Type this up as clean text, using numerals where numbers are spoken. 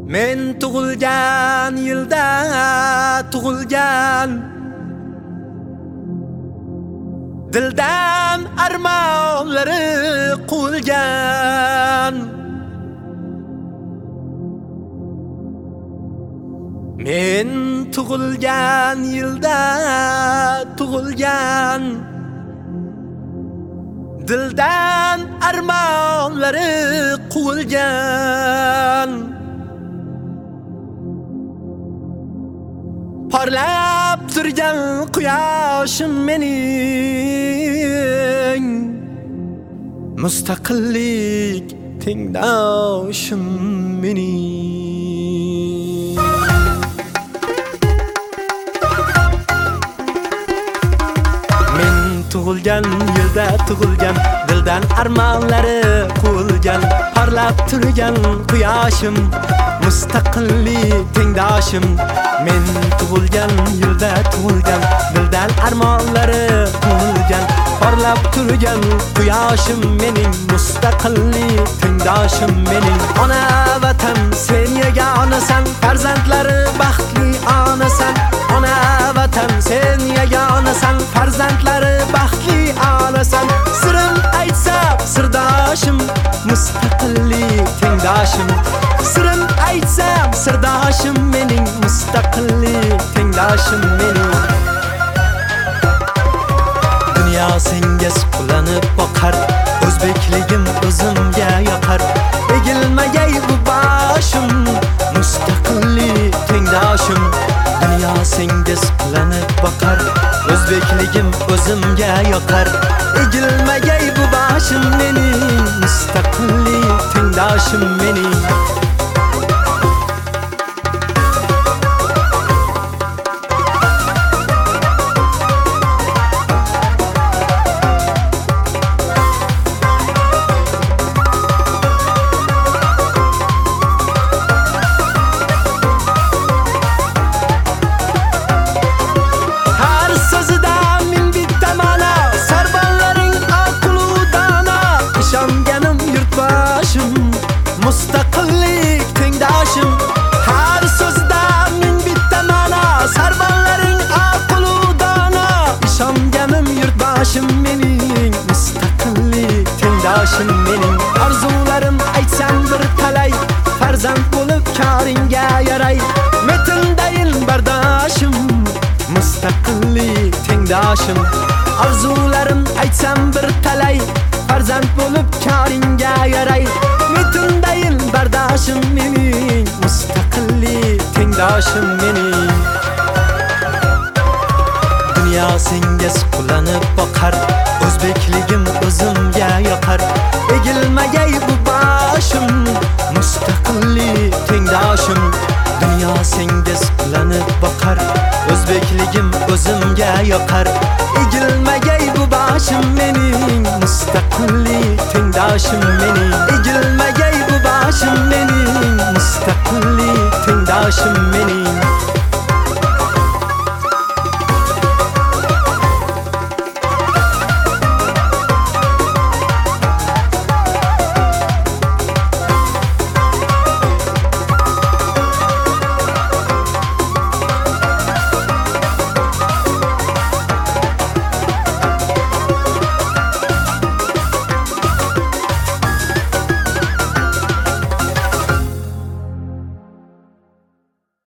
Men tug'ilgan yilda tug'ilgan, dildan armonlari quvilgan. Men tug'ilgan yilda tug'ilgan, dildan armonlari quvilgan. Parlab turgan quyoshim mening, mustaqillik tengdoshim mening. Men tug'ilgan yilda tug'ilgan, dildan armonlari quvilgan. Parlab turgan quyoshim, mustaqillik tengdoshim. Men tug'ilgan yilda tug'ilgan, dildan armonlari quvilgan. Parlab turgan quyoshim mening, mustaqillik tengdoshim mening. Ona vatan sen yagonasan, farzandlari baxtli onasan. Ona vatan sen yagonasan, farzandlari baxtli onasan. Sirim aytsam sirdoshim, mustaqillik tengdoshim. Sirim aytsam sirdoshim mening, mustaqillik tengdoshim mening. Dunyo senga suqlanib boqar, o'zbekligim o'zimga yoqar. Egilmagay bu boshim, mustaqillik tengdoshim. Dunyo senga suqlanib boqar, o'zbekligim o'zimga yoqar. Egilmagay bu boshim mening, mustaqillik tengdoshim mening. Mustaqillik tengdoshim, har so'zda ming bitta ma'no. Sarbanlaring aqlu dono, ishonganim yurtboshim mening, mustaqillik tengdoshim mening. Orzularim aytsam bir talay, farzand bo'lib koringga yaray. Metindayin bardoshim, mustaqillik tengdoshim. Orzularim aytsam bir talay, farzand bo'lib koringga yaray. Metindayin bardoshim mening, mustaqillik tengdoshim mening. Dunyo senga suqlanib boqar, o'zbekligim o'zimga yoqar. Egilmagay bu boshim, mustaqillik tengdoshim. Dunyo senga suqlanib boqar, o'zbekligim o'zimga yoqar. Egilmagay bu boshim mening, mustaqillik tengdoshim mening.